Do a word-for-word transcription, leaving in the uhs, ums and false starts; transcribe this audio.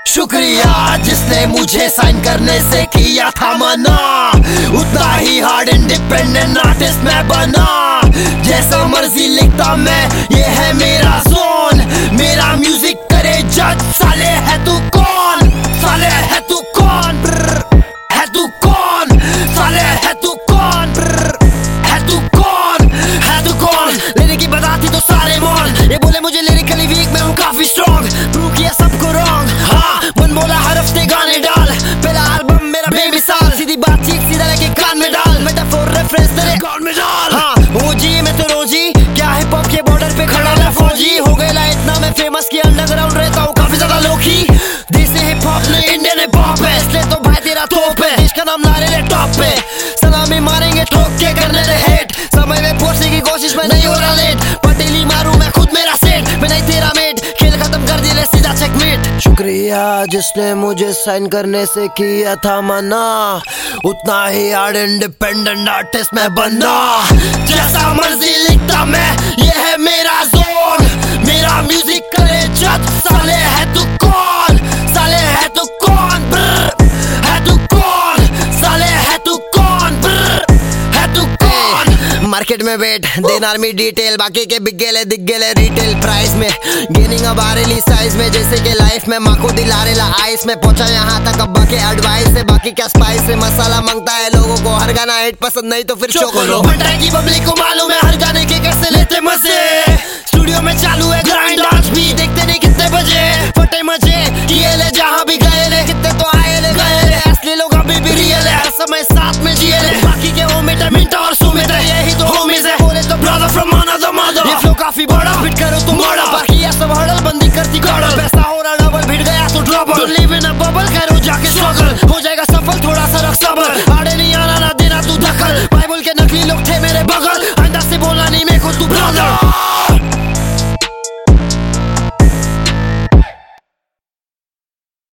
शुक्रिया जिसने मुझे साइन करने से किया था मना, उतना ही हार्ड इंडिपेंडेंट आर्टिस्ट मैं बना। जैसा मर्जी लिखता मैं, ये है मेरा जोन, मेरा म्यूजिक करे जज। साले है तू कौन, साले है तू कौन, है तू कौन, साले है तू कौन, है तू कौन, है तू कौन। लेने की बताती तो सारे मौन, ये बोले मुझे लिरिकली वीक, मैं हूँ काफी स्ट्रॉन्ग, प्रूव किया सबको रॉन्ग। हाँ मन बोला हर हफ्ते गाने डाल, पहला एल्बम मेरा बेमिसाल, सीधी बातचीत सीधा लेके कान में डाल, मेटाफोर रेफरेंस तेरे कान में डाल। हाँ वो जी मैं तो रोजी, क्या हिप हॉप के बॉर्डर पे खड़ा मैं फौजी, हो गया इतना मैं फेमस कि अंडरग्राउंड रहता हूँ काफी ज्यादा लोकी। देसी हिप हॉप ने इंडियन हिप हॉप है, इसलिए तो भाई तेरा तोप है, देश का नाम ला रहे टॉप पे, सलामी मारेंगे ठोक के करने दे हेट, समय में पहुंचने की कोशिश में नहीं हो रहा लेट, पटेली मारू मैं खुद मेरा सेट, मैं नहीं तेरा मेट, खेल खत्म कर दिया सीधा चेकमेट। शुक्रिया जिसने मुझे साइन करने से किया था मना, उतना ही हार्ड इंडिपेंडेंट आर्टिस्ट मैं बना। जैसा मर्जी लिखता मैं, ये है मेरा जोन, मेरा म्यूजिक करे जज। साले है तू कौन, साले है तू कौन, है तू कौन, साले है तू कौन, है तू कौन। मार्केट में वेट देना आर्मी डिटेल, बाकी के बिक गेले दिख गेले रिटेल प्राइस में, गेनिंग अब आ रही साइज में, जैसे कि लाइफ में माँ को दिला रेला आइस में, पहुंचा यहाँ तक अब्बा के एडवाइस से, बाकी क्या स्पाइस से मसाला मांगता है लोगों को, हर गाना हिट पसंद नहीं तो फिर चोको की पब्लिक को मालूम है हर गाने के कैसे लेते मजे। स्टूडियो में चालू है ग्राइंड, डांस भी देखते नहीं कितने बजे, फटे मजे किए ले जहाँ भी गए ले, कितने तो आए ले गए ले, असली लोग अभी भी रियल है, हर समय साथ में जिए ले, बाकी के वो मिटा मिंटा और सुमित है, यही तो होमीज है, बोले तो ब्रदर फ्रॉम अनदर मदर। ये फ्लो काफी बड़ा, फिट करो तुम बड़ा, बाकी ये सब हड़ल बंदी करती गड़ल, पैसा हो रहा डबल, भिड़ गया तो trouble, live in a bubble, करो जाके स्ट्रगल, हो जाएगा सफल थोड़ा सा रख सबर,